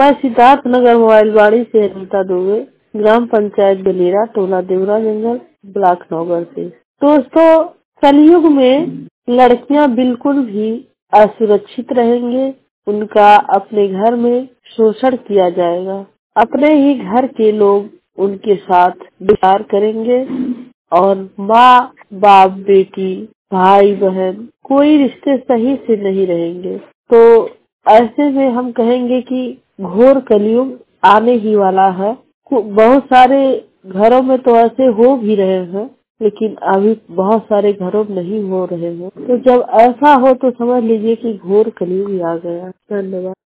मैं सिद्धार्थ नगर मोबाइलवाड़ी से अनीता दुबे, ग्राम पंचायत बेलेरा, टोला देवरा जंगल, ब्लॉक नौगढ़ से। दोस्तों, कलयुग में लड़कियां बिल्कुल भी असुरक्षित रहेंगे। उनका अपने घर में शोषण किया जाएगा। अपने ही घर के लोग उनके साथ व्यवहार करेंगे और माँ बाप, बेटी, भाई बहन, कोई रिश्ते सही से नहीं रहेंगे। तो ऐसे में हम कहेंगे कि घोर कलयुग आने ही वाला है। बहुत सारे घरों में तो ऐसे हो भी रहे हैं, लेकिन अभी बहुत सारे घरों में नहीं हो रहे हैं। तो जब ऐसा हो तो समझ लीजिए कि घोर कलयुग आ गया। धन्यवाद।